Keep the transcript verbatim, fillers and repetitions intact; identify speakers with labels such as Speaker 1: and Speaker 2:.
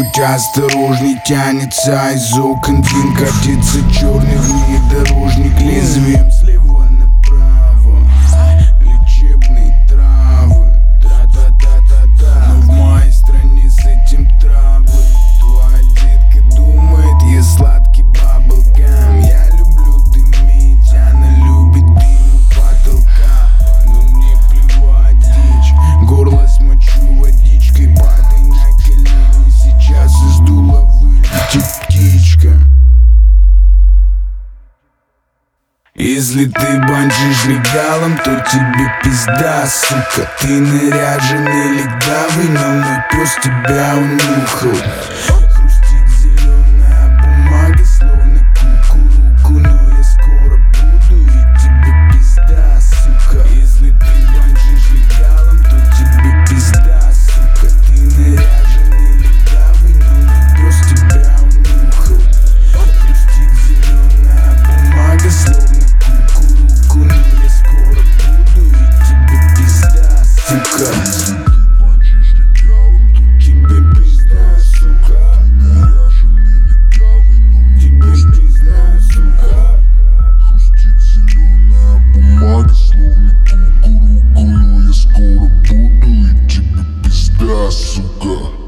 Speaker 1: Будь осторожней, тянется из окон дым, катится черный внедорожник лезвием слева направо. Лечебные травы, та-та-та-та-та. Но в моей стране с этим траблы. Твоя детка думает, я сладкий баблгам. Я люблю дымить, она любит дым у потолка. Но мне плевать дичь, горло смочу водичкой. Падай на колени, сейчас из дула вылетит птичка. Если ты банджишь легалом, то тебе пизда, сука. Ты наряженный легавый, но мой пес тебя унюхал. Хрустит зеленая бумага, словно кукуруку. Но я скоро буду, и тебе пизда, сука. Если ты банджишь легалом, то тебе пизда, сука. Ты наряженный легавый, но мой пес тебя унюхал. Хрустит зеленая бумага, словно кукуруку. Но я скоро буду, и тебе пизда, сука. Тебе пизда, сука. Тебе пизда, сука.
Speaker 2: Хрустит зеленая бумага, словно кукуруку. Но я скоро буду, и тебе пизда, сука.